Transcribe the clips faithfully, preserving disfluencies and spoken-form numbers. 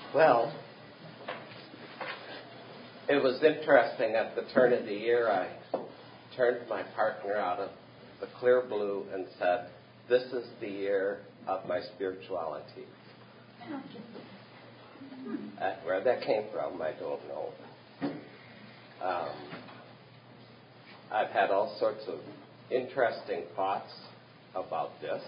Well, it was interesting. At the turn of the year, I turned my partner out of the clear blue and said, "This is the year of my spirituality." Uh, where that came from, I don't know. Um, I've had all sorts of interesting thoughts about this.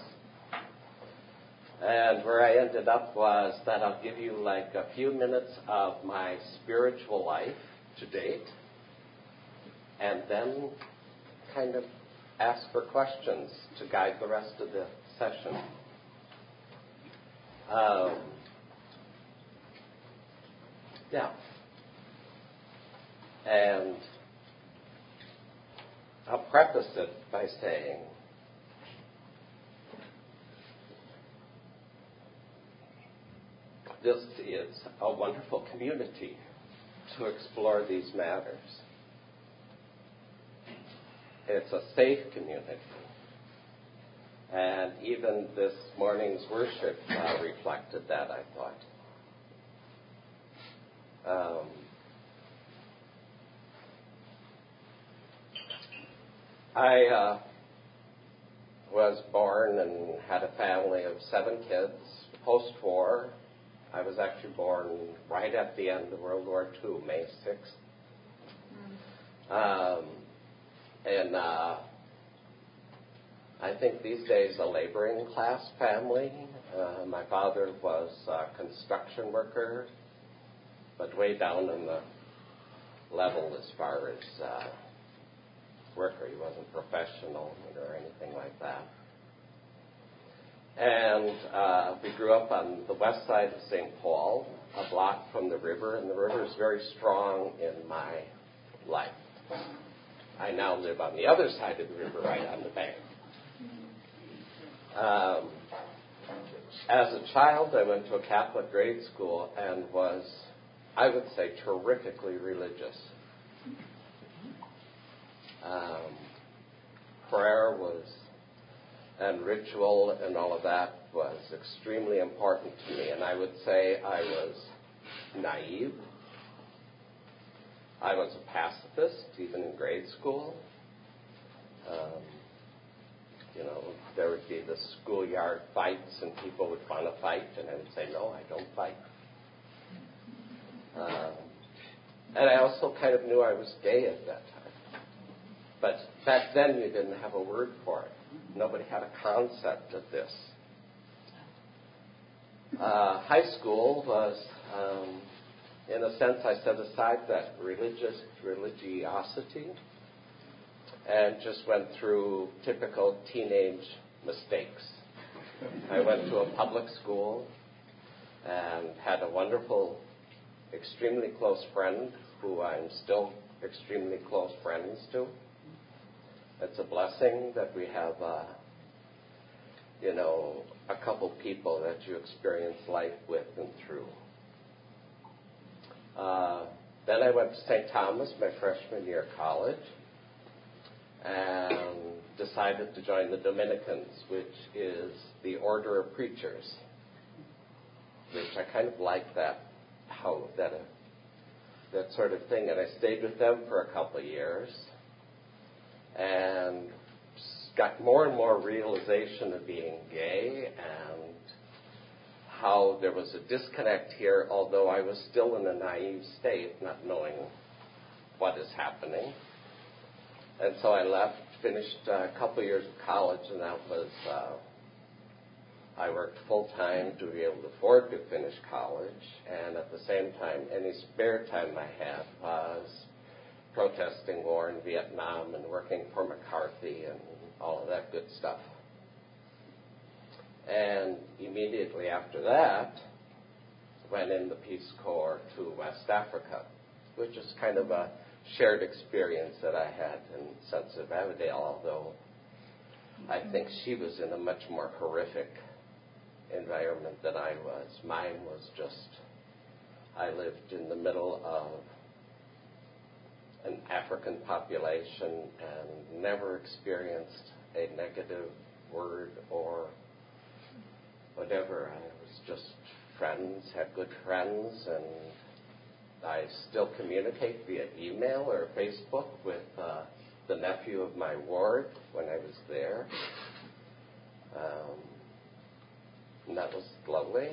And where I ended up was that I'll give you like a few minutes of my spiritual life to date, and then kind of ask for questions to guide the rest of the session. Um, yeah. And I'll preface it by saying, this is a wonderful community to explore these matters. It's a safe community. And even this morning's worship uh, reflected that, I thought. Um, I uh, was born and had a family of seven kids. Post-war, I was actually born right at the end of World War Two, May sixth. Um, and uh, I think these days a laboring class family. Uh, my father was a construction worker, but way down in the level as far as uh, worker. He wasn't professional or anything like that. And uh, we grew up on the west side of Saint Paul, a block from the river, and the river is very strong in my life. I now live on the other side of the river, right on the bank. Um, as a child, I went to a Catholic grade school and was, I would say, terrifically religious. Um, prayer was, and ritual and all of that was extremely important to me. And I would say I was naive. I was a pacifist, even in grade school. Um, you know, there would be the schoolyard fights, and people would want to fight, and I would say, no, I don't fight. Um, and I also kind of knew I was gay at that time. But back then, you didn't have a word for it. Nobody had a concept of this. Uh, high school was, um, in a sense, I set aside that religious religiosity and just went through typical teenage mistakes. I went to a public school and had a wonderful, extremely close friend who I'm still extremely close friends to. It's a blessing that we have, uh, you know, a couple people that you experience life with and through. Uh, then I went to Saint Thomas my freshman year of college and decided to join the Dominicans, which is the order of preachers, which I kind of like that, how that, uh, that sort of thing. And I stayed with them for a couple of years and got more and more realization of being gay and how there was a disconnect here, although I was still in a naive state, not knowing what is happening. And so I left, finished a couple of years of college, and that was, uh, I worked full-time to be able to afford to finish college, and at the same time, any spare time I had was protesting war in Vietnam and working for McCarthy and all of that good stuff. And immediately after that, went in the Peace Corps to West Africa, which is kind of a shared experience that I had in Sensitive Avondale, although I think she was in a much more horrific environment than I was. Mine was just, I lived in the middle of an African population and never experienced a negative word or whatever. I was just friends, had good friends, and I still communicate via email or Facebook with uh, the nephew of my ward when I was there. Um, and that was lovely.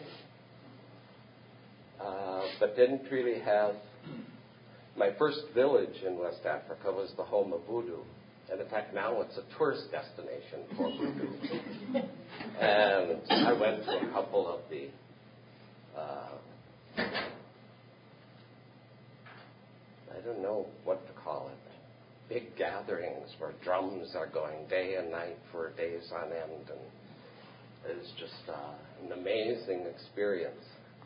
Uh, but didn't really have... My first village in West Africa was the home of voodoo. And in fact, now it's a tourist destination for voodoo. And I went to a couple of the uh, I don't know what to call it, big gatherings where drums are going day and night for days on end. And it was just uh, an amazing experience.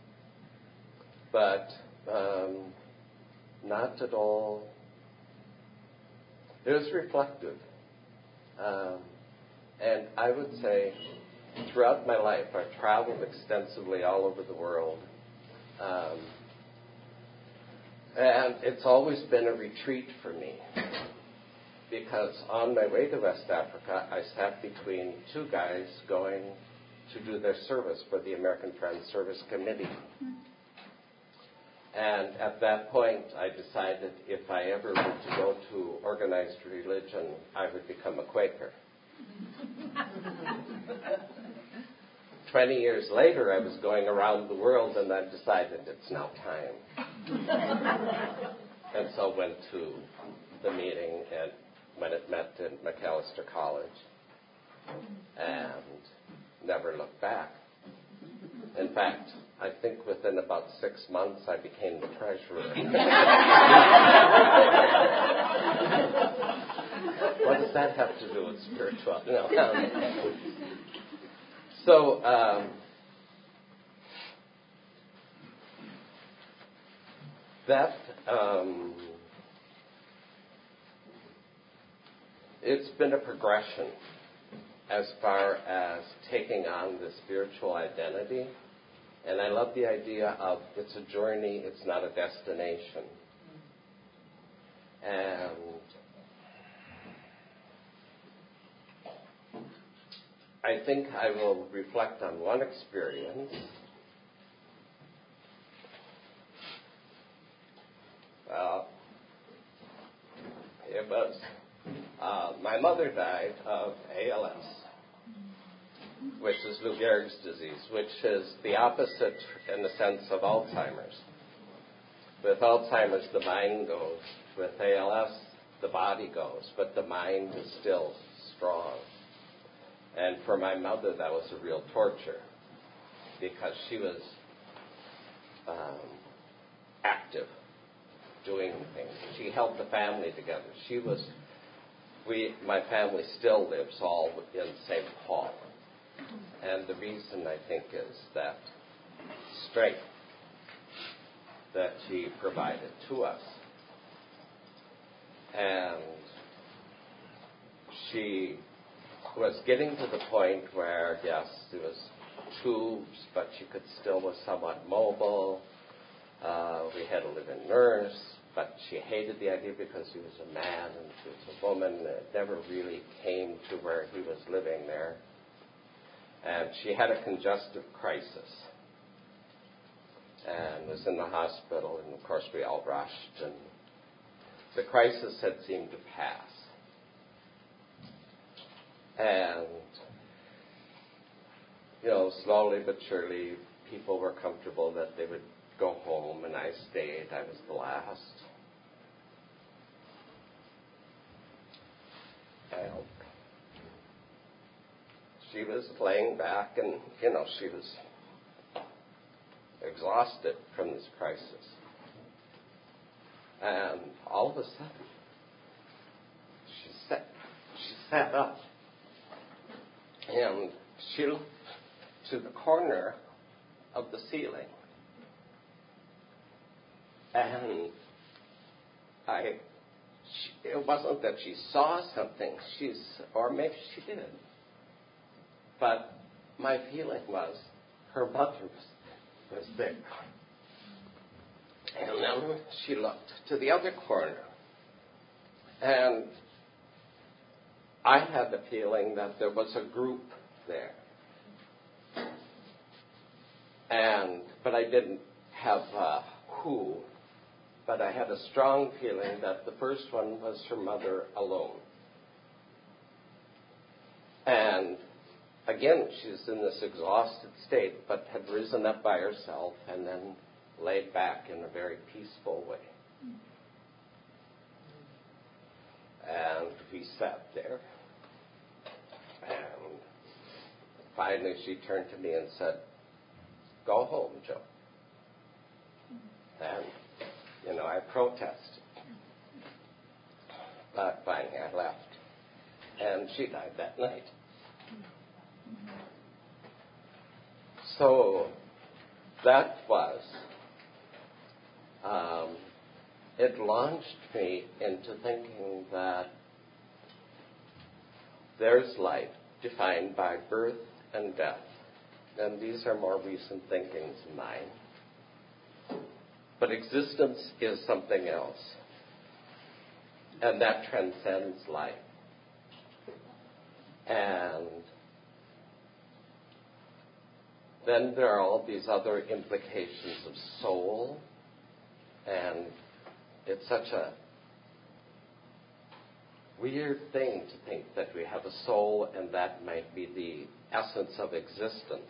But um, not at all. It was reflective. Um, and I would say throughout my life, I've traveled extensively all over the world. Um, and it's always been a retreat for me. Because on my way to West Africa, I sat between two guys going to do their service for the American Friends Service Committee. And at that point, I decided if I ever were to go to organized religion, I would become a Quaker. Twenty years later, I was going around the world, and I decided it's now time. And so went to the meeting and when it met in Macalester College, and never looked back. In fact, I think within about six months, I became the treasurer. What does that have to do with spirituality? No. Um, so, um, that, um, it's been a progression as far as taking on the spiritual identity. And I love the idea of it's a journey, it's not a destination. And I think I will reflect on one experience. Uh, it was, uh, my mother died of A L S. Which is Lou Gehrig's disease, which is the opposite in the sense of Alzheimer's. With Alzheimer's, the mind goes. With A L S, the body goes, but the mind is still strong. And for my mother, that was a real torture because she was um, active, doing things. She held the family together. She was, we, my family still lives all in Saint Paul. And the reason, I think, is that strength that she provided to us. And she was getting to the point where, yes, there was tubes, but she could still was somewhat mobile. Uh, we had a live-in nurse, but she hated the idea because he was a man and she was a woman. It never really came to where he was living there. And she had a congestive crisis and was in the hospital, and of course we all rushed, and the crisis had seemed to pass. And, you know, slowly but surely, people were comfortable that they would go home, and I stayed. I was the last. And she was laying back, and, you know, she was exhausted from this crisis. And all of a sudden, she sat, she sat up, and she looked to the corner of the ceiling. And I, she, it wasn't that she saw something, she's, or maybe she did. But my feeling was her mother was, was there. And then she looked to the other corner. And I had the feeling that there was a group there. And, but I didn't have uh, who, but I had a strong feeling that the first one was her mother alone. And again, she's in this exhausted state, but had risen up by herself and then laid back in a very peaceful way. And we sat there. And finally she turned to me and said, "Go home, Joe." And, you know, I protested. But finally I left. And she died that night. So that was, um, it launched me into thinking that there's life defined by birth and death. And these are more recent thinkings of mine. But existence is something else. And that transcends life. And then there are all these other implications of soul. And it's such a weird thing to think that we have a soul and that might be the essence of existence.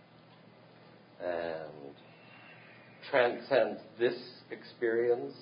And transcends this experience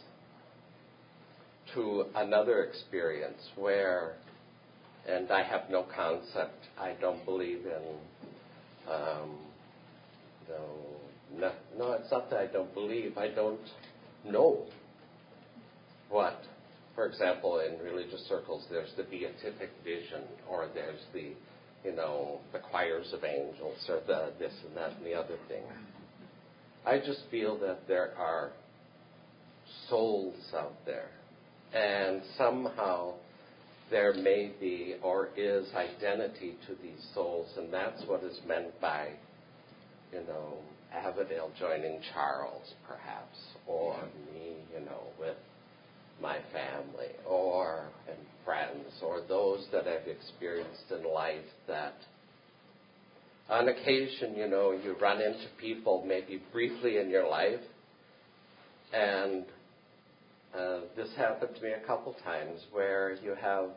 to another experience where, and I have no concept, I don't believe in, um, no, no, no, it's not that I don't believe, I don't know what. For example, in religious circles, there's the beatific vision, or there's the, you know, the choirs of angels, or the this and that and the other thing. I just feel that there are souls out there, and somehow there may be or is identity to these souls, and that's what is meant by, you know, Avondale joining Charles, perhaps, or me, you know, with my family, or and friends, or those that I've experienced in life that on occasion, you know, you run into people maybe briefly in your life, and uh, this happened to me a couple times where you have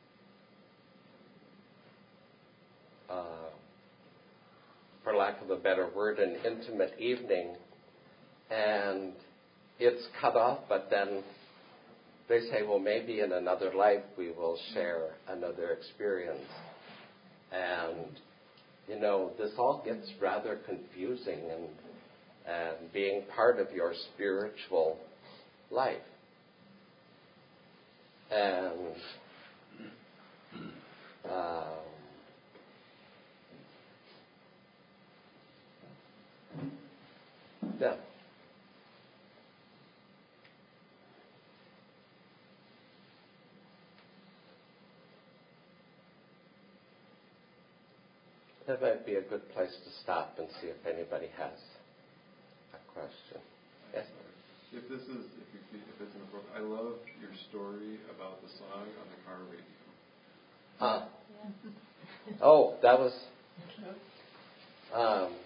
uh, for lack of a better word, an intimate evening, and it's cut off, but then they say, well, maybe in another life we will share another experience. And, you know, this all gets rather confusing and, and being part of your spiritual life. And um, yeah. That might be a good place to stop and see if anybody has a question. Yes? If this is, if, you, if it's in the book, I love your story about the song on the car radio. Ah. Oh, that was um,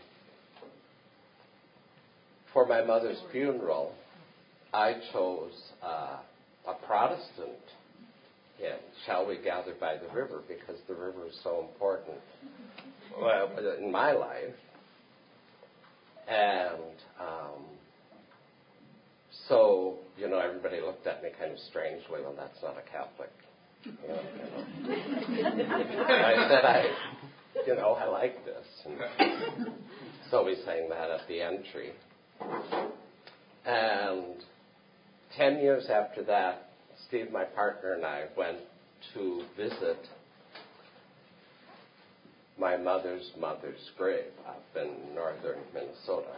for my mother's funeral. I chose uh, a Protestant hymn, "Shall We Gather by the River," because the river is so important. Well, in my life, and um, so, you know, everybody looked at me kind of strangely. Well, that's not a Catholic. You know, you know. I said, I, you know, I like this. And so we sang that at the entry. And ten years after that, Steve, my partner, and I went to visit my mother's mother's grave up in northern Minnesota.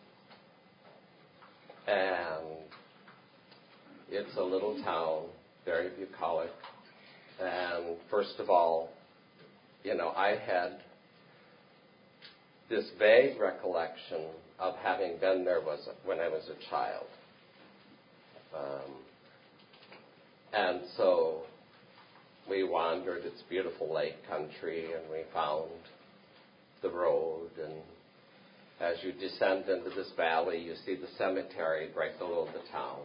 And it's a little town, very bucolic. And first of all, you know, I had this vague recollection of having been there was when I was a child. Um, and so we wandered. It's beautiful lake country, and we found the road, and As you descend into this valley, you see the cemetery right below the town.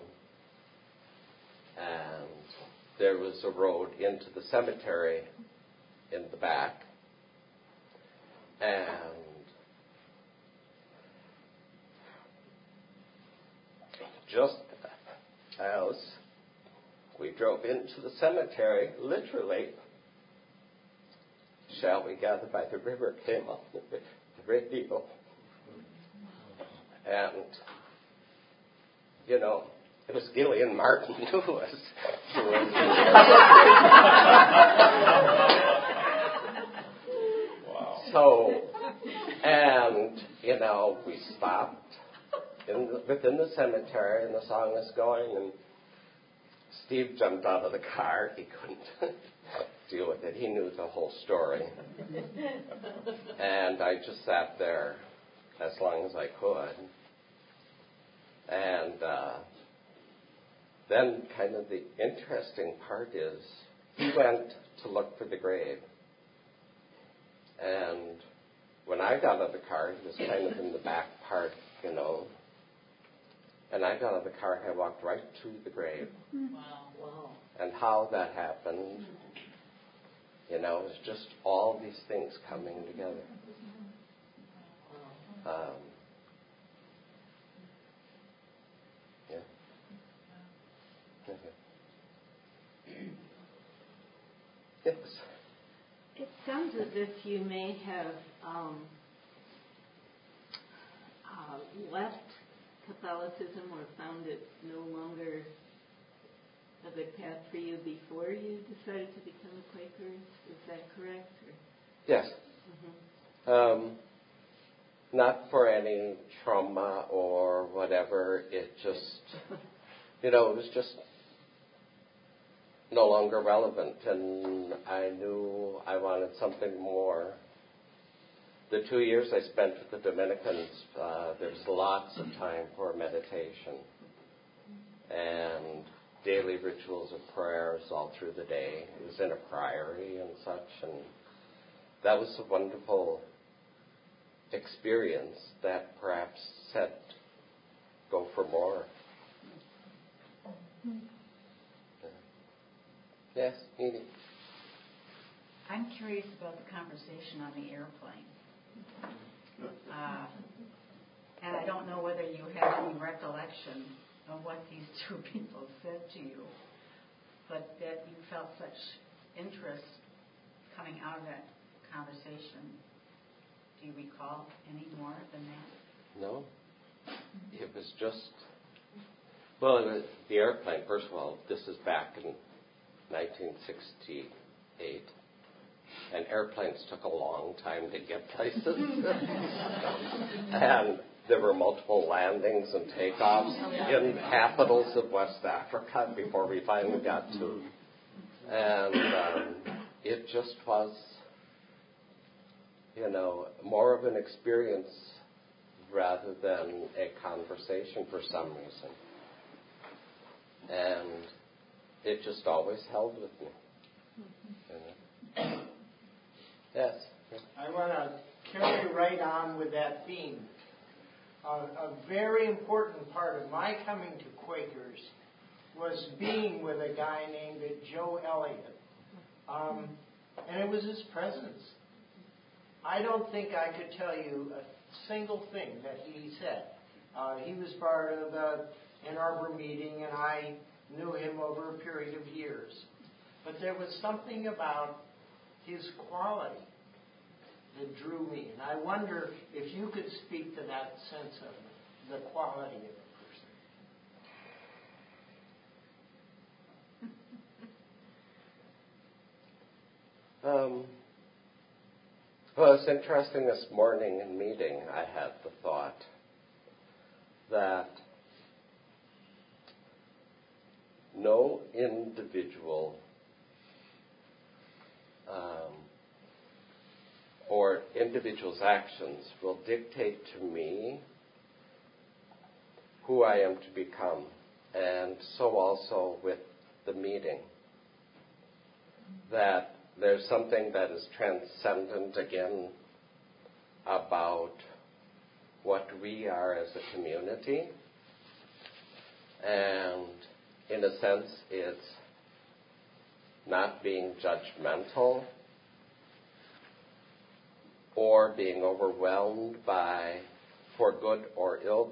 And there was a road into the cemetery in the back. And just as we drove into the cemetery, literally, "Shall We Gather by the River" came on the radio. And, you know, it was Gillian Martin who was doing Wow. So, and, you know, we stopped in the, within the cemetery, and the song was going, and Steve jumped out of the car. He couldn't deal with it. He knew the whole story. And I just sat there as long as I could. And uh, then kind of the interesting part is he went to look for the grave. And when I got out of the car, he was kind of in the back part, you know. And I got out of the car and I walked right to the grave. Wow. Wow. And how that happened, you know, it was just all these things coming together. Um, yeah. Okay. Yes. It sounds as if you may have um, uh, left Catholicism or found it no longer a good path for you before you decided to become a Quaker. Is that correct? Or? Yes. Mm-hmm. Um, not for any trauma or whatever. It just, you know, it was just no longer relevant, and I knew I wanted something more. The two years I spent with the Dominicans, uh, there's lots of time for meditation and daily rituals of prayers all through the day. It was in a priory and such, and that was a wonderful experience that perhaps said, go for more. Yes, Edie. I'm curious about the conversation on the airplane. Uh, and I don't know whether you have any recollection of what these two people said to you, but that you felt such interest coming out of that conversation. Do you recall any more than that? No. It was just, well, it was the airplane, first of all, this is back in nineteen sixty-eight. And airplanes took a long time to get places. And there were multiple landings and takeoffs in capitals of West Africa before we finally got to. And um, it just was, you know, more of an experience rather than a conversation for some reason. And it just always held with me. You know? Yes. I want to carry right on with that theme. Uh, a very important part of my coming to Quakers was being with a guy named Joe Elliott. Um, and it was his presence. I don't think I could tell you a single thing that he said. Uh, he was part of the Ann Arbor meeting, and I knew him over a period of years. But there was something about his quality that drew me. And I wonder if you could speak to that sense of the quality of a person. Um, well, it's interesting this morning in meeting I had the thought that no individual um, or individual's actions will dictate to me who I am to become, and so also with the meeting. That there's something that is transcendent again about what we are as a community. And in a sense, it's not being judgmental or being overwhelmed by, for good or ill,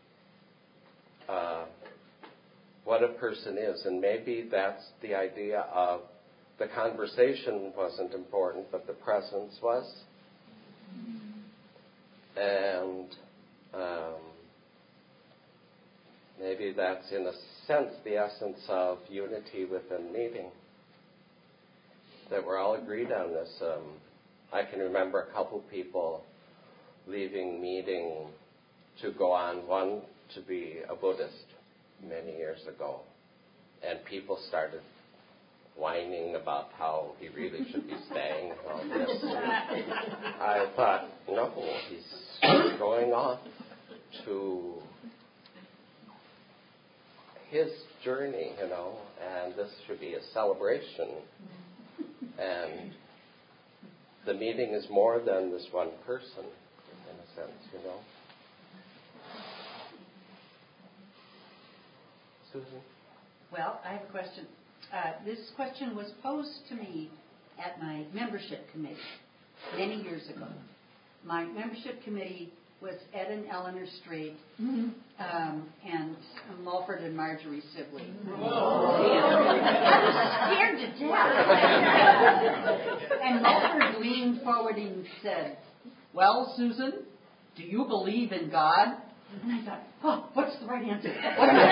uh, what a person is. And maybe that's the idea of the conversation wasn't important, but the presence was. And um, maybe that's, in a sense, the essence of unity within meeting, that we're all agreed on this. Um, I can remember a couple people leaving meeting to go on, one to be a Buddhist many years ago, and people started whining about how he really should be staying and all this. And I thought, no, he's going off to his journey, you know, and this should be a celebration. And the meeting is more than this one person, in a sense, you know. Susan? Well, I have a question. Uh, this question was posed to me at my membership committee many years ago. My membership committee was Ed and Eleanor Strait, um, and Mulford and Marjorie Sibley. I was scared to death. And Mulford leaned forward and said, "Well, Susan, do you believe in God?" And I thought, oh, what's the right answer? What am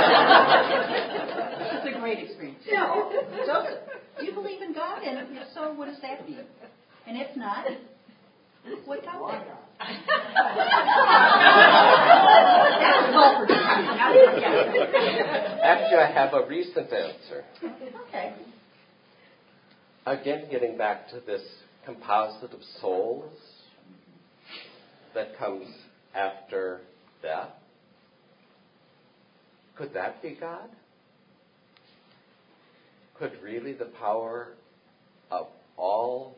I It's a great experience. No, does it? Do you believe in God? And if so, what does that mean? And if not, what about Why that? not? Actually, I have a recent answer. Okay. Again, getting back to this composite of souls that comes after death. Could that be God? Could really the power of all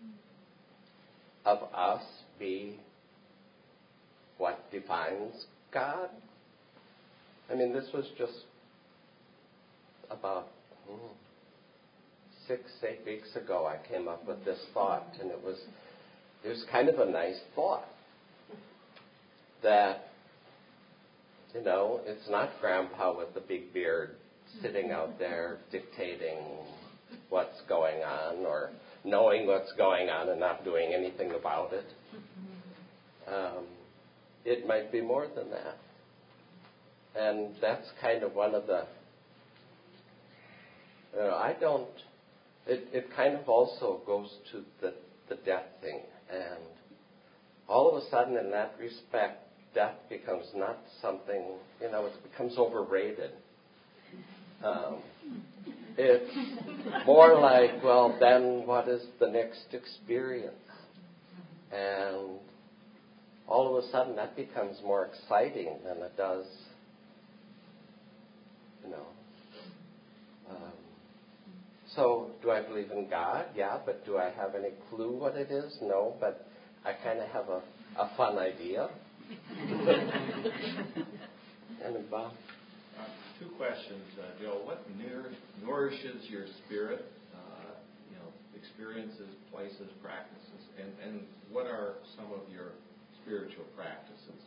of us be what defines God? I mean, this was just about hmm, six, eight weeks ago I came up with this thought, and it was it was kind of a nice thought that, you know, it's not Grandpa with the big beard sitting out there dictating what's going on or knowing what's going on and not doing anything about it. Um, it might be more than that. And that's kind of one of the, you know, I don't, it, it kind of also goes to the, the death thing. And all of a sudden in that respect, death becomes not something, you know, it becomes overrated. Um, it's more like, well, then what is the next experience? And all of a sudden that becomes more exciting than it does, you know. Um, so do I believe in God? Yeah, but do I have any clue what it is? No, but I kind of have a, a fun idea. And Bob? Uh, two questions, uh, Joe. What nour- nourishes your spirit? Uh, you know, experiences, places, practices, and, and what are some of your spiritual practices?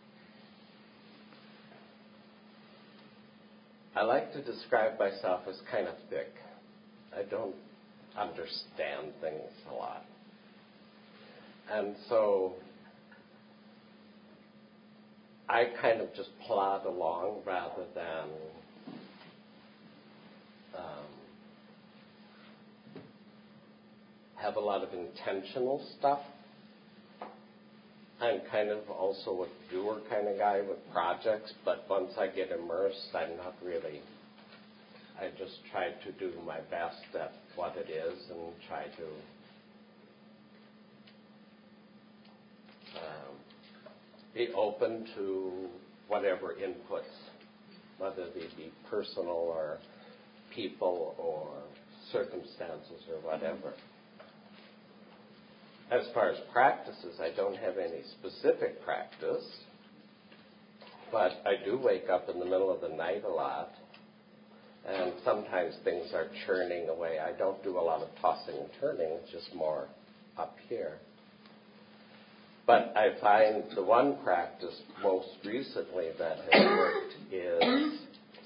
I like to describe myself as kind of thick. I don't understand things a lot. And so I kind of just plod along rather than um, have a lot of intentional stuff. I'm kind of also a doer kind of guy with projects, but once I get immersed, I'm not really, I just try to do my best at what it is and try to um, be open to whatever inputs, whether they be personal or people or circumstances or whatever. as far as practices, I don't have any specific practice, but I do wake up in the middle of the night a lot, and sometimes things are churning away. I don't do a lot of tossing and turning, it's just more up here. But I find the one practice most recently that has worked is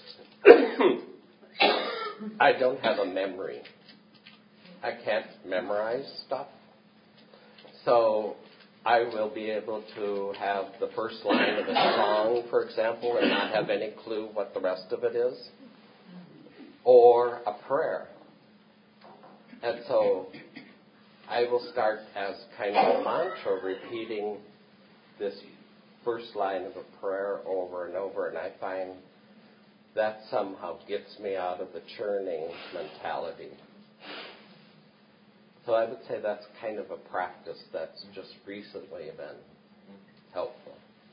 I don't have a memory. I can't memorize stuff. So I will be able to have the first line of a song, for example, and not have any clue what the rest of it is. Or a prayer. And so I will start as kind of a mantra, repeating this first line of a prayer over and over, and I find that somehow gets me out of the churning mentality. So I would say that's kind of a practice that's just recently been helpful.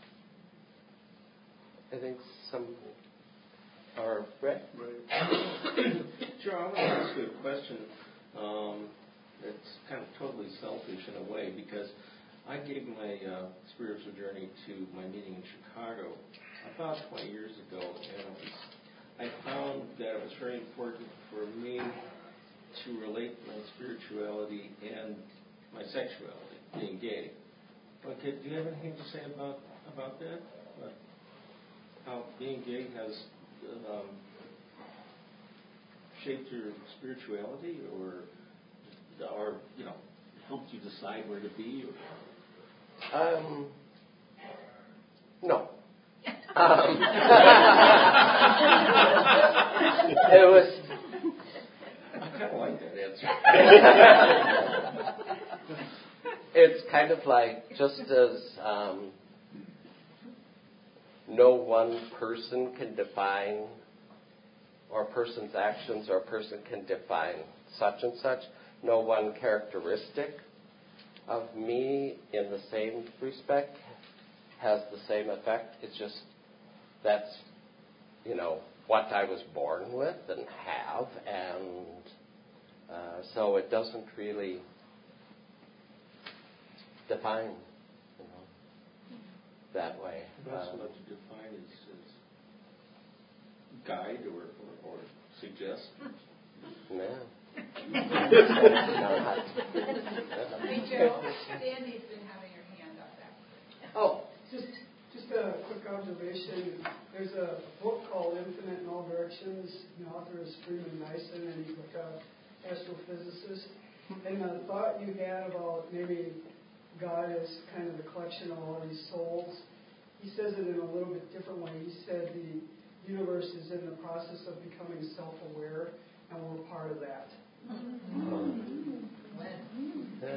I think some are Brett? Right. Sure, I want to ask you a question. Um, it's kind of totally selfish in a way, because I gave my uh, spiritual journey to my meeting in Chicago about twenty years ago, and it was, I found that it was very important for me to relate my spirituality and my sexuality, being gay. Okay, do you have anything to say about about that? About how being gay has um, shaped your spirituality, or or you know, helped you decide where to be? Or? Um, no. Um, it was. I kind of like that answer. It's kind of like, just as um, no one person can define, or a person's actions, or a person can define such and such, no one characteristic of me in the same respect has the same effect. It's just that's, you know, what I was born with and have, and uh, so it doesn't really define, you know, that way. Not so Um, much define as, as guide or, or, or suggest. yeah. Hey, Joe, Sandy's been having her hand up there. Oh, just just a quick observation. There's a book called Infinite in All Directions. The author is Freeman Dyson, and he's like a astrophysicist. And the thought you had about maybe God is kind of the collection of all these souls, he says it in a little bit different way. He said the universe is in the process of becoming self-aware, and we're part of that. Um, yeah.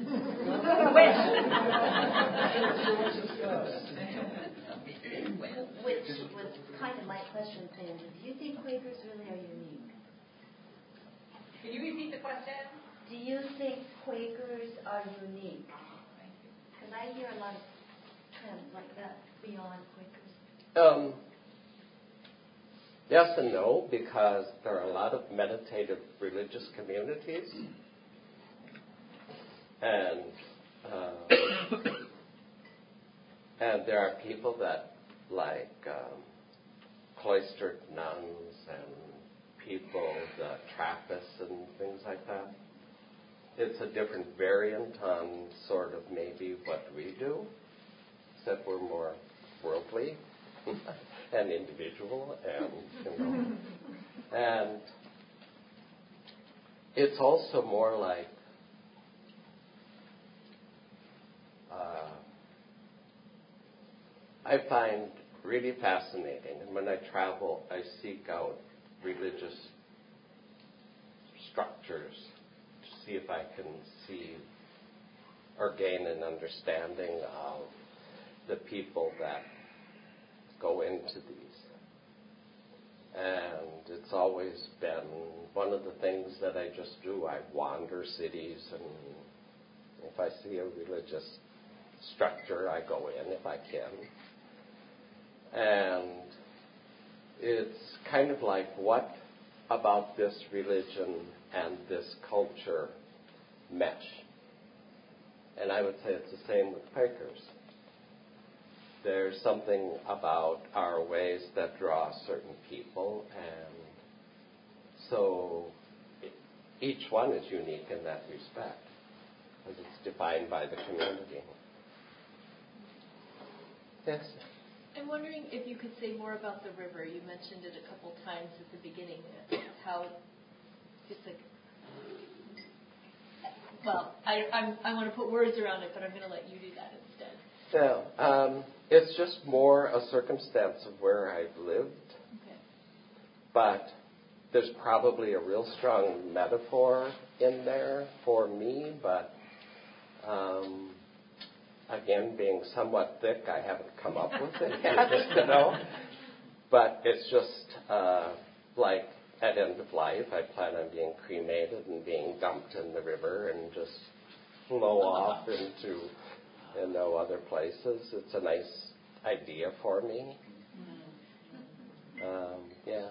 Which was kind of my question, Pam. Do you think Quakers really are unique? Can you repeat the question? Do you think Quakers are unique? Because I hear a lot of trends like that beyond Quakers. Um, yes and no, because there are a lot of meditative religious communities, and uh, and there are people that like um, cloistered nuns and people, the Trappists and things like that. It's a different variant on sort of maybe what we do, except we're more worldly and individual, and you know, and it's also more like uh, I find really fascinating, and when I travel, I seek out religious structures to see if I can see or gain an understanding of the people that go into these. And it's always been one of the things that I just do. I wander cities, and if I see a religious structure, I go in if I can. And it's kind of like, what about this religion and this culture mesh? And I would say it's the same with Quakers. There's something about our ways that draw certain people, and so each one is unique in that respect, as it's defined by the community. Yes? I'm wondering if you could say more about the river. You mentioned it a couple times at the beginning, how it's like, well, I, I'm, I want to put words around it, but I'm going to let you do that instead. Yeah, um, it's just more a circumstance of where I've lived, okay. But there's probably a real strong metaphor in there for me, but um, again, being somewhat thick, I haven't come up with it yet, you know. But it's just uh, like at end of life, I plan on being cremated and being dumped in the river and just flow off into, you know, other places. It's a nice idea for me. Um, yeah.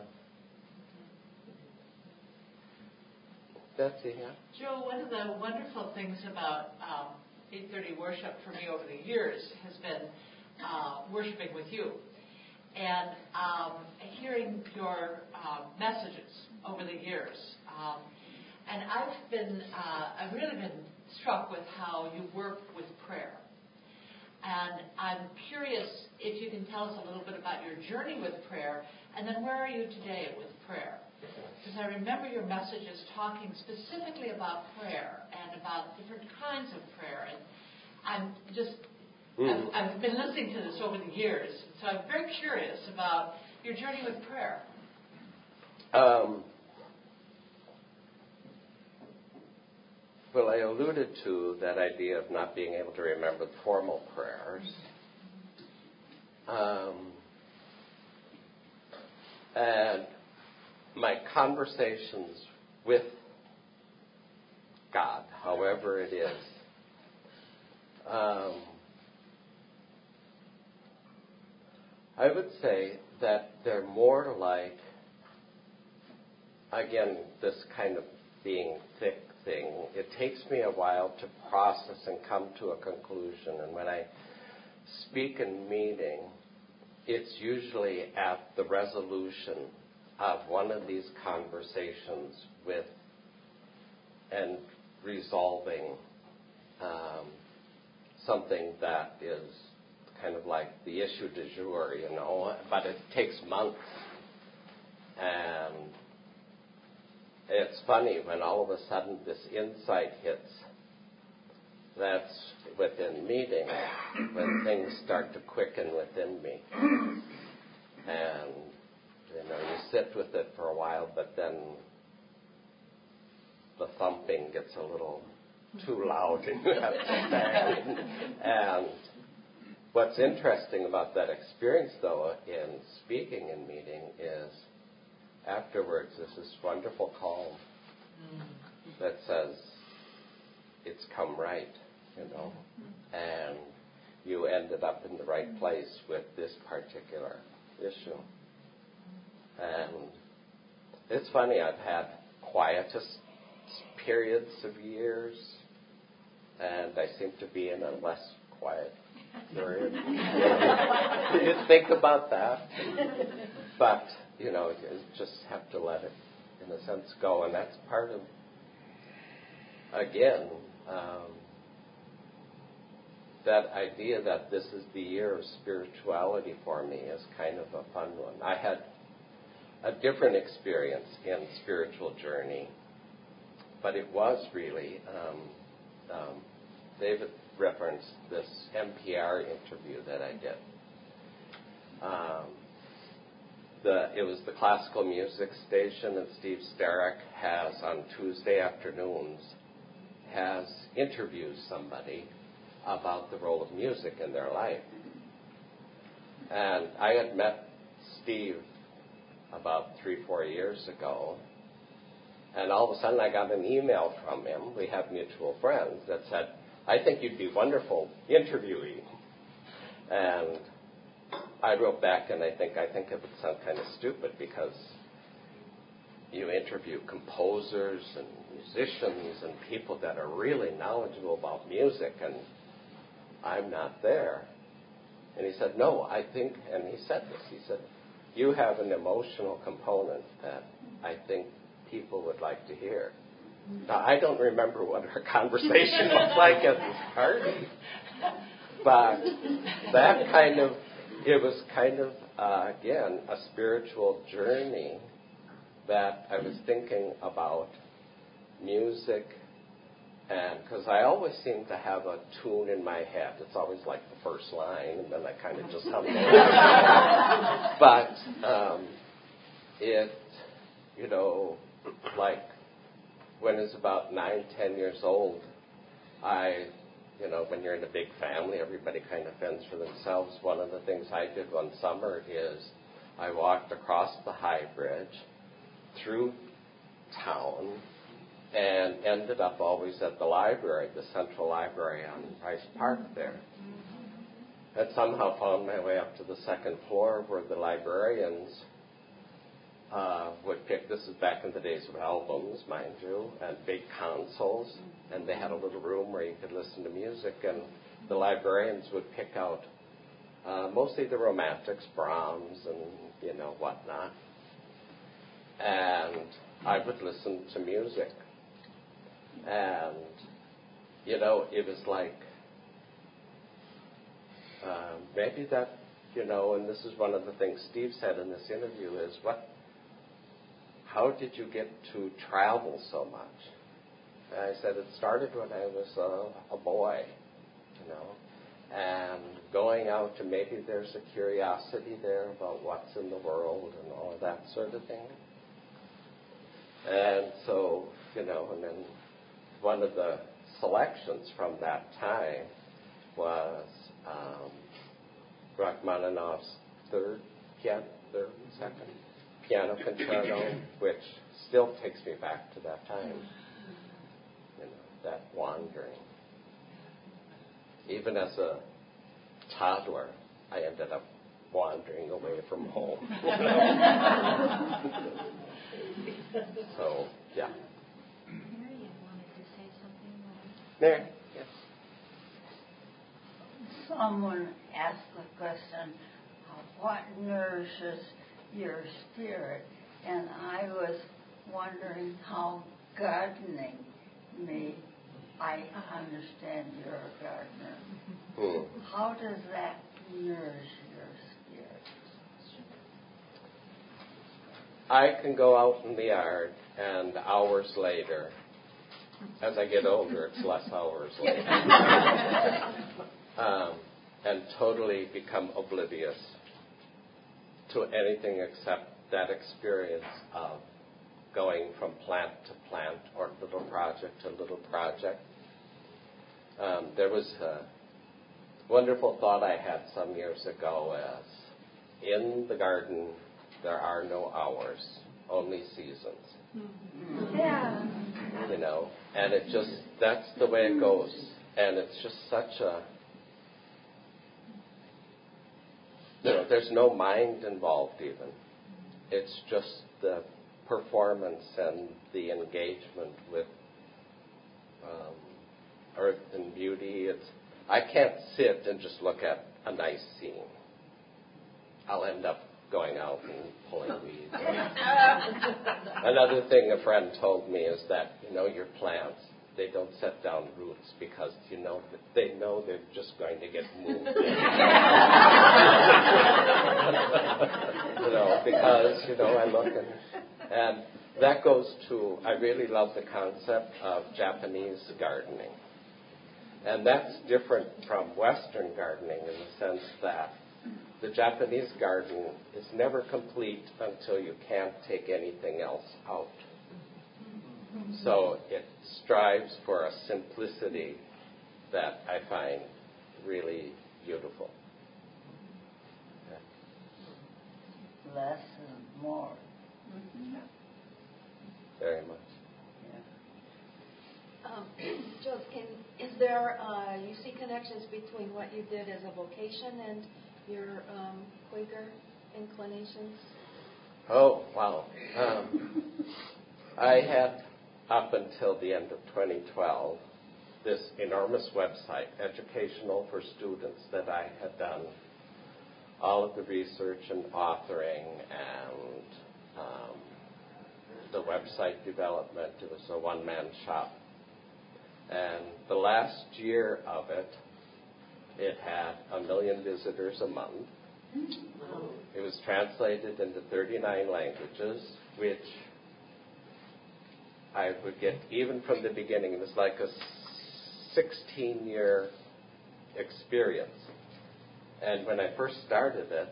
Betsy, yeah? Joe, one of the wonderful things about um, eight thirty worship for me over the years has been uh, worshiping with you and um, hearing your uh, messages over the years. Um, and I've been, uh, I've really been struck with how you work with prayer. And I'm curious if you can tell us a little bit about your journey with prayer, and then where are you today with prayer? Because I remember your messages talking specifically about prayer and about different kinds of prayer. And I'm just, mm. I've, I've been listening to this over the years, so I'm very curious about your journey with prayer. Um, well, I alluded to that idea of not being able to remember the formal prayers. Um, and my conversations with God, however it is, um, I would say that they're more like, again, this kind of being thick thing. It takes me a while to process and come to a conclusion. And when I speak in meeting, it's usually at the resolution of one of these conversations with and resolving um, something that is kind of like the issue du jour, you know, but it takes months. And it's funny when all of a sudden this insight hits. That's within meeting, when things start to quicken within me. And you know, you sit with it for a while, but then the thumping gets a little too loud and you have to stand. And what's interesting about that experience, though, in speaking in meeting is afterwards there's this wonderful calm that says, it's come right, you know, and you ended up in the right place with this particular issue. And it's funny, I've had quietest periods of years, and I seem to be in a less quiet period. You think about that. But, you know, you just have to let it, in a sense, go. And that's part of, again, um, that idea that this is the year of spirituality for me is kind of a fun one. I had a different experience in spiritual journey, but it was really, um, um, David referenced this N P R interview that I did. Um, the, it was the classical music station, and Steve Starrick has, on Tuesday afternoons, has interviewed somebody about the role of music in their life. And I had met Steve about three, four years ago, and all of a sudden I got an email from him. We have mutual friends that said, I think you'd be wonderful interviewing. And I wrote back, and I think I think it would sound kind of stupid because you interview composers and musicians and people that are really knowledgeable about music, and I'm not there. And he said, no, I think, and he said this, he said, you have an emotional component that I think people would like to hear. Now, I don't remember what our conversation was like at this party, but that kind of, it was kind of, uh, again, a spiritual journey that I was thinking about music, and because I always seem to have a tune in my head. It's always like the first line, and then I kind of just hum it. But um, it, you know, like when I was about nine, ten years old, I, you know, when you're in a big family, everybody kind of fends for themselves. One of the things I did one summer is I walked across the High Bridge through town and ended up always at the library, the Central Library on Rice Park there. And somehow found my way up to the second floor where the librarians uh, would pick, this is back in the days of albums, mind you, and big consoles, and they had a little room where you could listen to music, and the librarians would pick out uh, mostly the romantics, Brahms and, you know, whatnot. And I would listen to music. And, you know, it was like, uh, maybe that, you know, and this is one of the things Steve said in this interview is, what, how did you get to travel so much? And I said, it started when I was a, a boy, you know, and going out to maybe there's a curiosity there about what's in the world and all of that sort of thing. And so, you know, and then one of the selections from that time was um, Rachmaninoff's third, piano, third, second piano concerto, which still takes me back to that time. You know, that wandering. Even as a toddler, I ended up wandering away from home. So, yeah. Marion wanted to say something. Mary? Yes. Someone asked the question, what nourishes your spirit? And I was wondering how gardening may, I understand you're a gardener. Hmm. How does that nourish your spirit? I can go out in the yard and hours later, as I get older, it's less hours later, um, and totally become oblivious to anything except that experience of going from plant to plant or little project to little project. Um, there was a wonderful thought I had some years ago as, in the garden, there are no hours, only seasons. Yeah. You know, and it just, that's the way it goes. And it's just such a, you know, there's no mind involved even. It's just the performance and the engagement with um, earth and beauty. It's, I can't sit and just look at a nice scene. I'll end up going out and pulling weeds. Another thing a friend told me is that, you know, your plants, they don't set down roots because, you know, they know they're just going to get moved. You know, because, you know, I look and, and that goes to, I really love the concept of Japanese gardening. And that's different from Western gardening in the sense that the Japanese garden is never complete until you can't take anything else out. So it strives for a simplicity that I find really beautiful. Yeah. Less is more. Mm-hmm. Very much. Um, Joe, can, is there, uh, you see connections between what you did as a vocation and your um, Quaker inclinations? Oh, wow. Um, I had, up until the end of twenty twelve, this enormous website, educational for students, that I had done all of the research and authoring and um, the website development. It was a one-man shop. And the last year of it, it had a million visitors a month. It was translated into thirty-nine languages, which I would get, even from the beginning, it was like a sixteen-year experience. And when I first started it,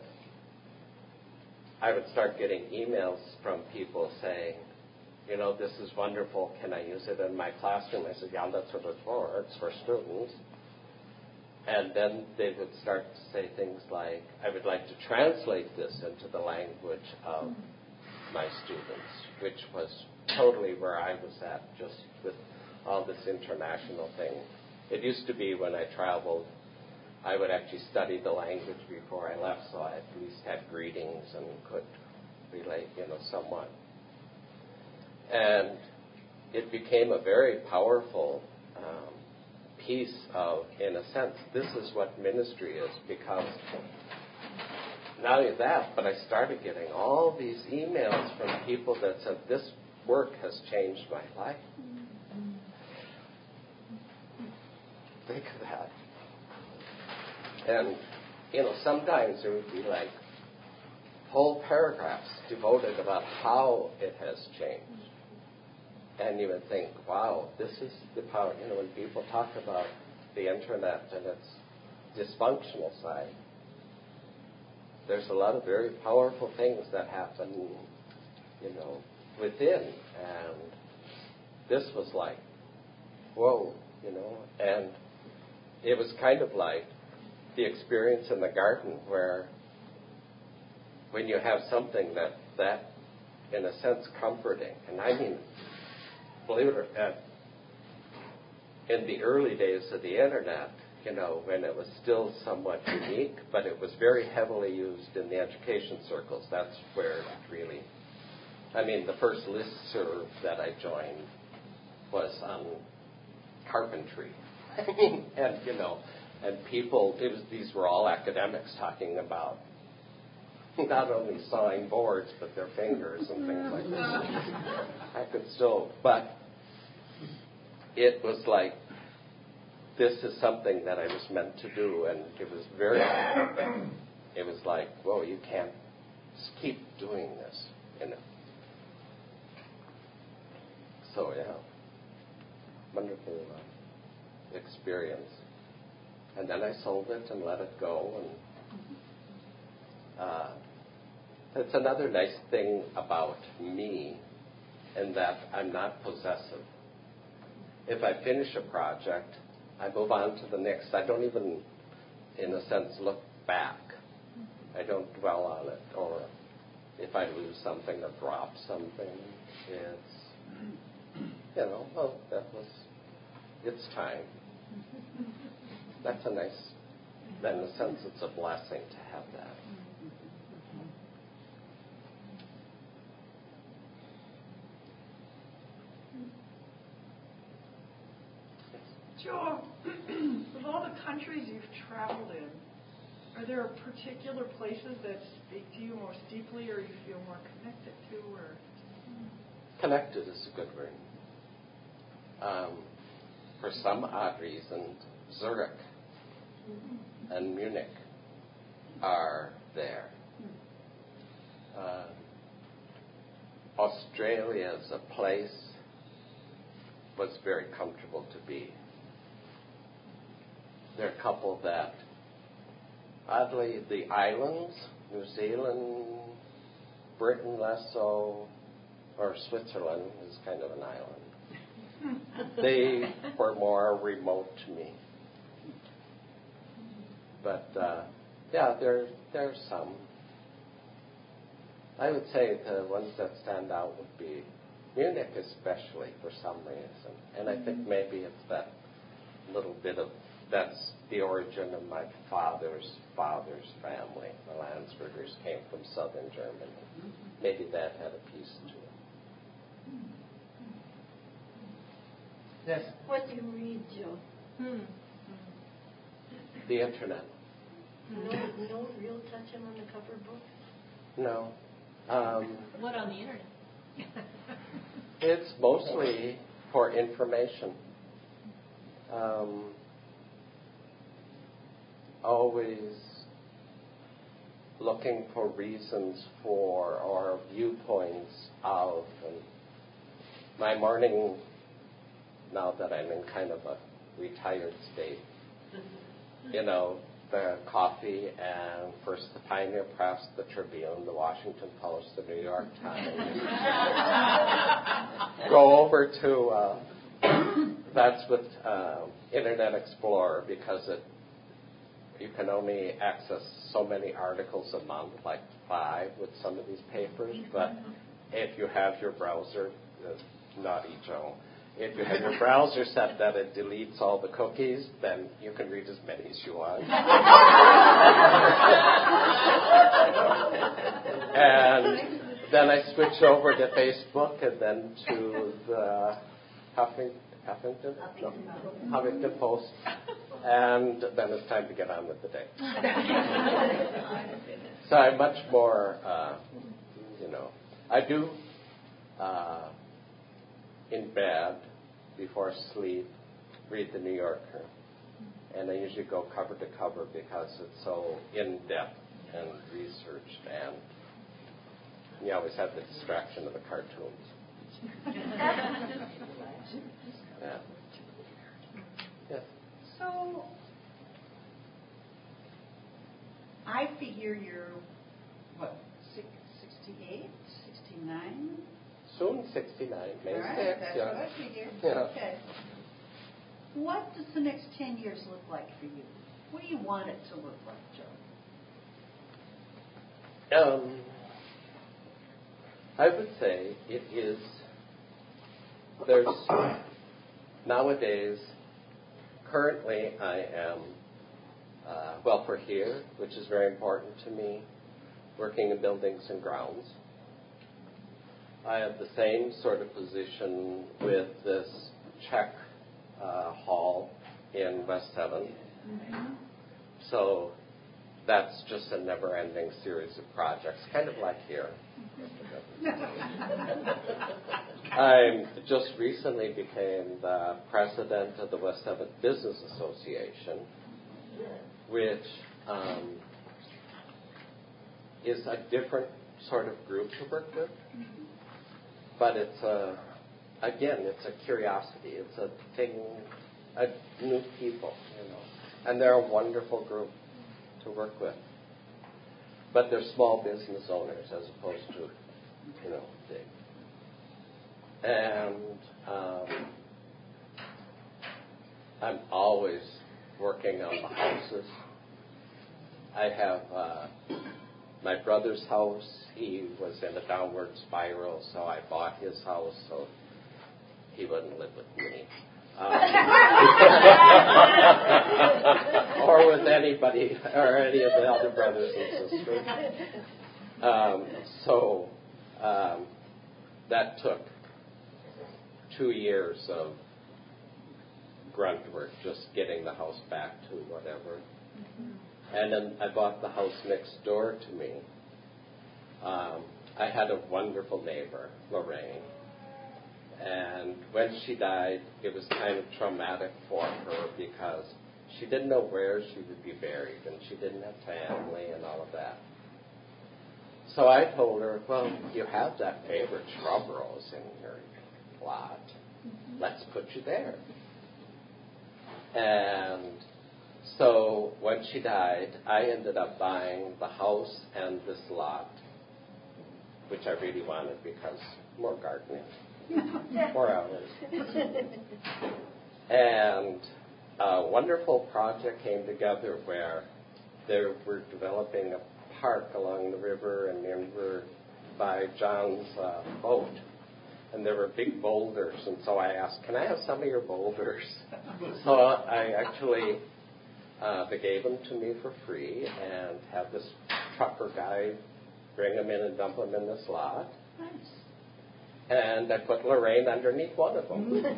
I would start getting emails from people saying, you know, this is wonderful, can I use it in my classroom? I said, yeah, that's what it's for, it's for students. And then they would start to say things like, I would like to translate this into the language of my students, which was totally where I was at, just with all this international thing. It used to be when I traveled, I would actually study the language before I left, so I at least had greetings and could relate, you know, somewhat. And it became a very powerful um, piece of, in a sense, this is what ministry is, because not only that, but I started getting all these emails from people that said, this work has changed my life. Think of that. And, you know, sometimes there would be like whole paragraphs devoted about how it has changed. And you would think, wow, this is the power. You know, when people talk about the internet and its dysfunctional side, there's a lot of very powerful things that happen, you know, within. And this was like, whoa, you know. And it was kind of like the experience in the garden, where when you have something that, that in a sense, comforting. And I mean, believe it or not, in the early days of the internet, you know, when it was still somewhat unique, but it was very heavily used in the education circles. That's where it really, I mean, the first listserv that I joined was on carpentry. And, you know, and people, it was, these were all academics talking about not only sawing boards, but their fingers and things like that. I could still, but it was like, this is something that I was meant to do, and it was very, it was like, whoa, you can't just keep doing this, you know. So, yeah, wonderful uh, experience. And then I sold it and let it go, and uh, it's another nice thing about me, in that I'm not possessive. If I finish a project, I move on to the next. I don't even, in a sense, look back. I don't dwell on it. Or if I lose something or drop something, it's, you know, oh, that was, it's time. That's a nice, in a sense, it's a blessing to have that. Joe, with all the countries you've traveled in, are there particular places that speak to you most deeply, or you feel more connected to, or? Connected is a good word. Um, for some odd reason, Zurich mm-hmm. and Munich are there. Uh, Australia as a place was very comfortable to be. There are a couple that, oddly, the islands, New Zealand, Britain less so, or Switzerland is kind of an island. They were more remote to me. But, uh, yeah, there, there are some. I would say the ones that stand out would be Munich, especially, for some reason. And I think maybe it's that little bit of, that's the origin of my father's father's family. The Landsbergers came from southern Germany. maybe that had a piece to it. Yes. What do you read, Joe? Hmm. The internet. No, no real touching on the cover books? No. Um, What on the internet? it's mostly for information. Um, always looking for reasons for or viewpoints of. And my morning, now that I'm in kind of a retired state, you know, the coffee and first the Pioneer Press, the Tribune, the Washington Post, the New York Times. Go over to, uh, that's with uh, Internet Explorer because it you can only access so many articles a month, like five with some of these papers. But if you have your browser, uh, naughty Joe, if you have your browser set that it deletes all the cookies, then you can read as many as you want. And then I switch over to Facebook and then to the Huffington, Huffington, no, Huffington Post. And then it's time to get on with the day. So I'm much more, uh, you know, I do uh, in bed before sleep read the New Yorker, and I usually go cover to cover because it's so in depth and researched, and you always have the distraction of the cartoons. Yeah. Yes. So, I figure you're, what, six, sixty-eight, sixty-nine? Soon sixty-nine, May All right, sixth. that's Yeah. what I figured. Yeah. Okay. What does the next ten years look like for you? What do you want it to look like, Joe? Um, I would say it is, there's, nowadays, currently I am, uh, well, for here, which is very important to me, working in buildings and grounds. I have the same sort of position with this Czech uh, hall in West Seven. Mm-hmm. So that's just a never-ending series of projects, kind of like here. I just recently became the president of the West Seventh Business Association, which um, is a different sort of group to work with. But it's a, again, it's a curiosity. It's a thing, a new people, you know. And they're a wonderful group to work with. But they're small business owners as opposed to, you know, big. And um, I'm always working on the houses. I have uh, my brother's house. He was in a downward spiral, so I bought his house so he wouldn't live with me. Um, or with anybody, or any of the other brothers and sisters. Um, so um, that took two years of grunt work, just getting the house back to whatever. Mm-hmm. And then I bought the house next door to me. Um, I had a wonderful neighbor, Lorraine. And when she died, it was kind of traumatic for her because she didn't know where she would be buried, and she didn't have family and all of that. So I told her, well, you have that favorite shrub rose in your lot. Let's put you there. And so when she died, I ended up buying the house and this lot, which I really wanted because more gardening. Four hours. And a wonderful project came together where they were developing a park along the river and over by John's uh, boat. And there were big boulders. And so I asked, can I have some of your boulders? So I actually, uh, they gave them to me for free and had this trucker guy bring them in and dump them in the slot. Nice. And I put Lorraine underneath one of them. And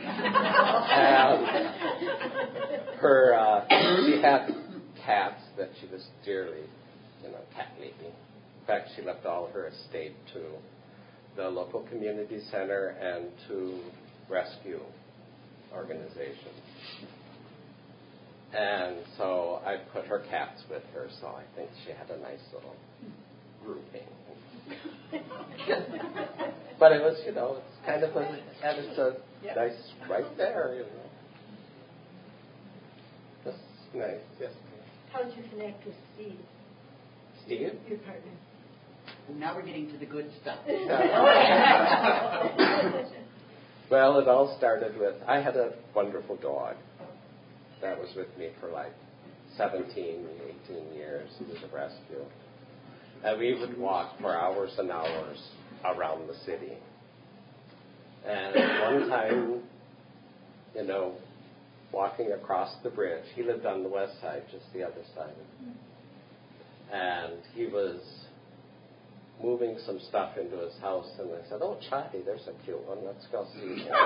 her, uh, she had cats that she was dearly, you know, cat lady. In fact, she left all her estate to the local community center and to rescue organizations. And so I put her cats with her, so I think she had a nice little grouping. But it was, you know, it's kind of a, and it's a Yep. nice right there, you know. That's nice, yes. How did you connect with Steve, Steve? your partner? Now we're getting to the good stuff. Well, it all started with, I had a wonderful dog that was with me for like seventeen, eighteen years. He was a rescue. And we would walk for hours and hours around the city. And one time, you know, walking across the bridge, he lived on the west side, just the other side. And he was moving some stuff into his house, and I said, "Oh, Chatty, there's a cute one. Let's go see him."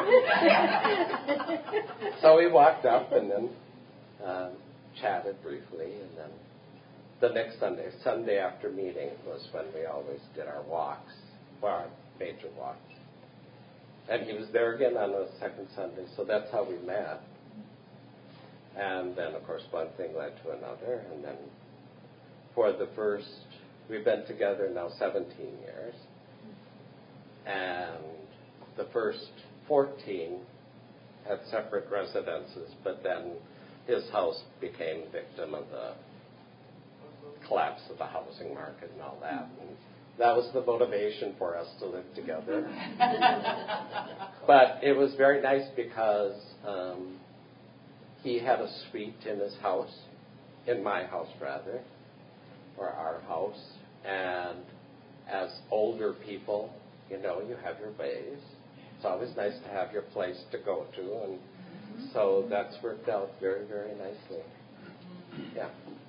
So we walked up and then um, chatted briefly, and then the next Sunday, Sunday after meeting, was when we always did our walks, well, our major walks. And he was there again on the second Sunday, so that's how we met. And then, of course, one thing led to another, and then for the first, we've been together now seventeen years, and the first fourteen had separate residences, but then his house became victim of the collapse of the housing market and all that. And that was the motivation for us to live together. But it was very nice because um, he had a suite in his house, in my house rather, or our house. And as older people, you know, you have your ways. It's always nice to have your place to go to. And so that's worked out very, very nicely. Yeah.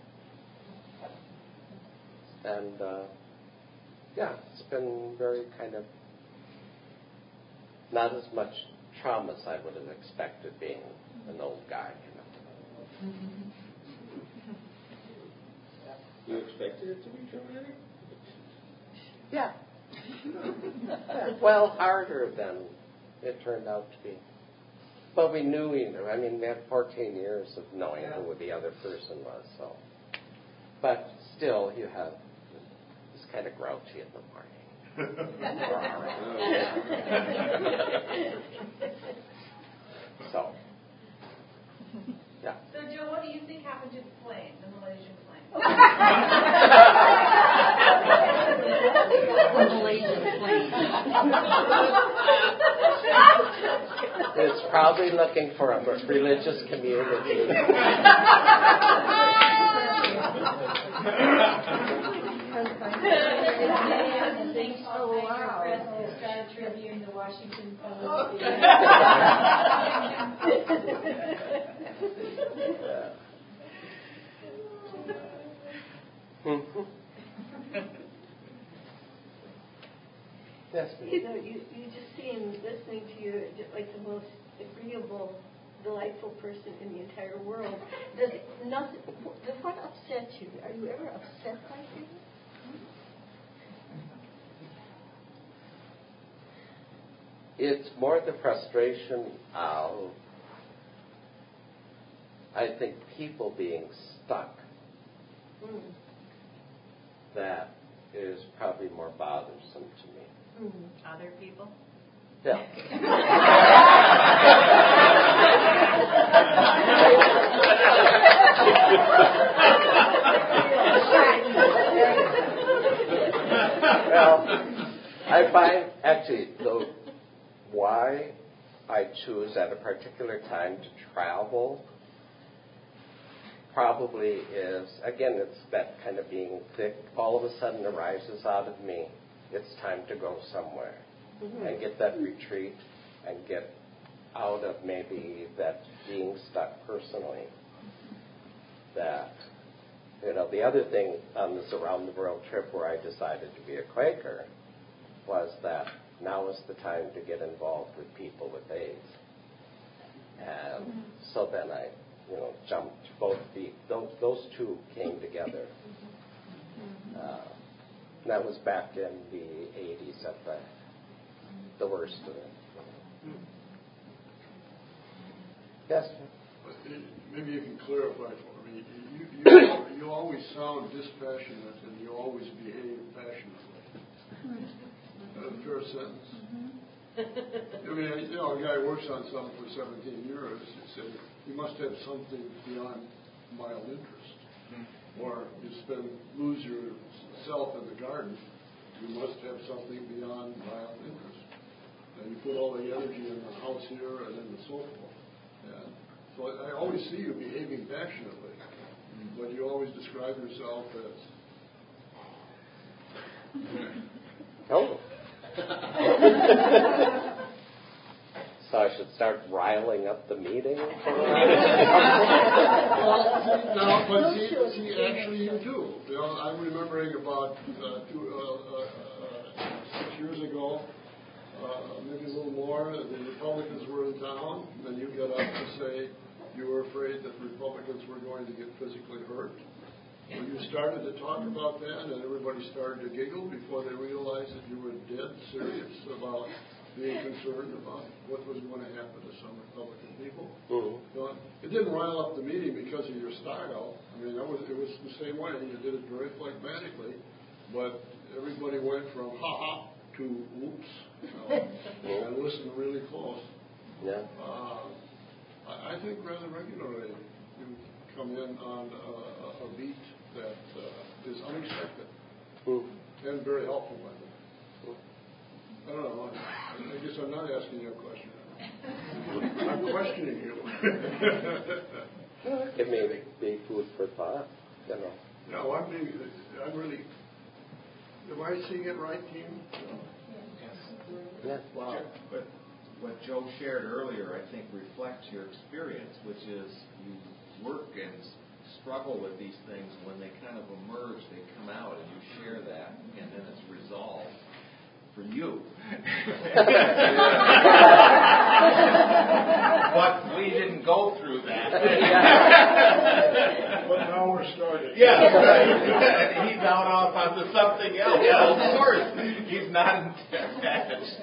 And, uh, yeah, it's been very kind of not as much trauma as I would have expected being an old guy, you know. You expected it to be traumatic? Yeah. Yeah. Well, harder than it turned out to be. But we knew either. I mean, we had fourteen years of knowing yeah. who the other person was. So, but still, you have it's kind of grouchy in the morning. So, yeah. So, Joe, what do you think happened to the plane, the Malaysian plane? The Malaysian plane. It's probably looking for a religious community. Oh, wow. Star Tribune, the Washington Post. Yes, you know, you, you just seem, listening to you, just like the most agreeable, delightful person in the entire world. Does nothing, does what upset you? Are you ever upset by things? It's more the frustration of, I think, people being stuck. Mm. That is probably more bothersome to me. Mm. Other people? Yeah. Well, I find actually the why I choose at a particular time to travel probably is, again, it's that kind of being thick, all of a sudden arises out of me. It's time to go somewhere mm-hmm. and get that retreat and get out of maybe that being stuck personally. That you know, the other thing on this around the world trip where I decided to be a Quaker was that now is the time to get involved with people with AIDS. And so then I, you know, jumped both feet. Those, those two came together. Uh, that was back in the eighties at the, the worst of it. Yes? Maybe you can clarify for me. You, you, you always sound dispassionate and you always behave passionately. A fair sentence. I mean, you know, a guy works on something for seventeen years. He said, you must have something beyond mild interest. Mm-hmm. Or you spend, lose yourself in the garden, you must have something beyond mild interest. And you put all the energy in the house here and in the so forth. And so I, I always see you behaving passionately, mm-hmm. but you always describe yourself as... Oh. So I should start riling up the meeting? Well, no, but see, see, actually you do. You know, I'm remembering about uh, two, uh, uh, uh, six years ago, uh, maybe a little more, the Republicans were in town, and you get up to say you were afraid that Republicans were going to get physically hurt. When you started to talk about that, and everybody started to giggle before they realized that you were dead serious about being concerned about what was going to happen to some Republican people. Mm-hmm. So it didn't rile up the meeting because of your style. I mean, that was it was the same way. You did it very phlegmatically, but everybody went from ha-ha to oops, you know, and listened really close. Yeah. Uh, I, I think rather regularly you come in on a, a beat that uh, is unexpected mm. and very helpful, by the way. I don't know. I, I guess I'm not asking you a question. I'm questioning you. It may be food for thought, you know. No, I'm being, I'm really, am I seeing it right, team? Yes. Yeah. Wow. But what Joe shared earlier, I think, reflects your experience, which is you work and struggle with these things. When they kind of emerge, they come out, and you share that, and then it's resolved for you. But we didn't go through that. But now we're starting. Yeah, right. He's out off onto something else. Yeah, of course. He's not attached.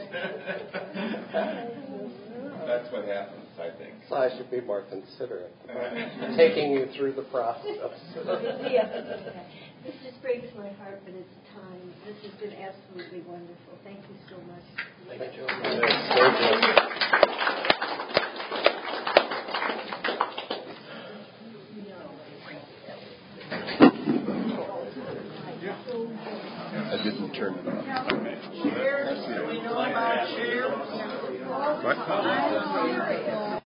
That's what happens, I think. So I should be more considerate about taking you through the process. Yeah. This just breaks my heart, but it's time. This has been absolutely wonderful. Thank you so much. Thank you. Thank you. I didn't turn it off. Cheers. We know about cheers. What?